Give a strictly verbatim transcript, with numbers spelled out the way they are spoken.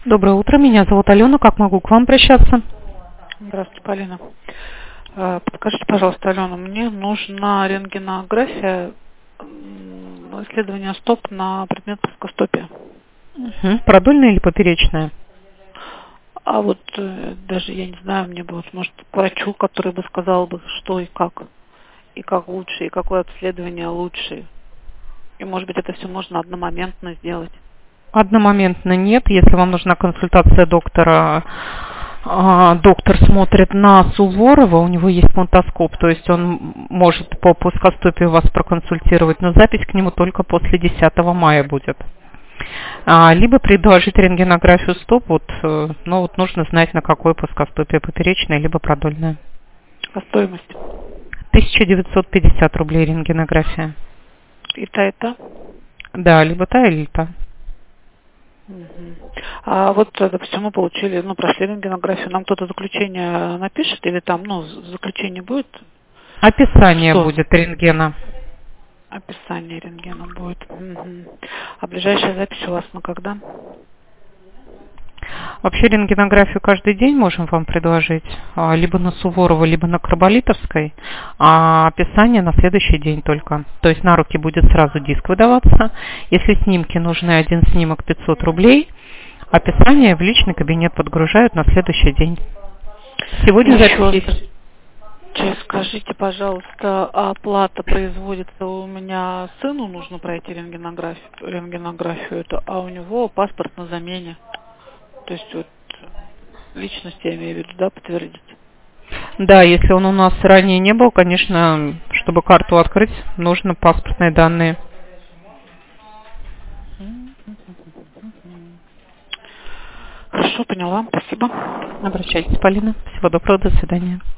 Доброе утро, меня зовут Алена. Как могу к вам обращаться? Здравствуйте, Полина. Э, Подскажите, пожалуйста, Алена, мне нужна рентгенография, м, исследование стоп на предмет плоскостопия. Угу. Продольная или поперечная? А вот э, даже я не знаю, мне бы вот, может, к врачу, который бы сказал бы, что и как, и как лучше, и какое обследование лучше. И, может быть, это все можно одномоментно сделать. Одномоментно нет. Если вам нужна консультация доктора, а, доктор смотрит на Суворова, у него есть фонтоскоп, то есть он может по плоскостопию вас проконсультировать, но запись к нему только после десятого мая будет. А, либо предложить рентгенографию стоп, вот, э, но вот нужно знать, на какое плоскостопие, поперечное либо продольное. А стоимость? тысяча девятьсот пятьдесят рублей рентгенография. И та, и та? Да, либо та, или та. Мгм. А вот, э, допустим, мы получили, ну, прошли рентгенографию, нам кто-то заключение напишет или там, ну, заключение будет? Описание Что? будет рентгена. Описание рентгена будет. Мгм. А ближайшая запись у вас на когда? Вообще рентгенографию каждый день можем вам предложить, а, либо на Суворова, либо на Карболитовской, а описание на следующий день только. То есть на руки будет сразу диск выдаваться. Если снимки нужны, один снимок пятьсот рублей, описание в личный кабинет подгружают на следующий день. Сегодня запись есть. Сейчас скажите, пожалуйста, а оплата производится у меня сыну, нужно пройти рентгенографию, рентгенографию эту, а у него паспорт на замене. То есть вот личность я имею в виду, да, подтвердить. Да, если он у нас ранее не был, конечно, чтобы карту открыть, нужно паспортные данные. Хорошо, поняла, спасибо. Обращайтесь, Полина. Всего доброго, до свидания.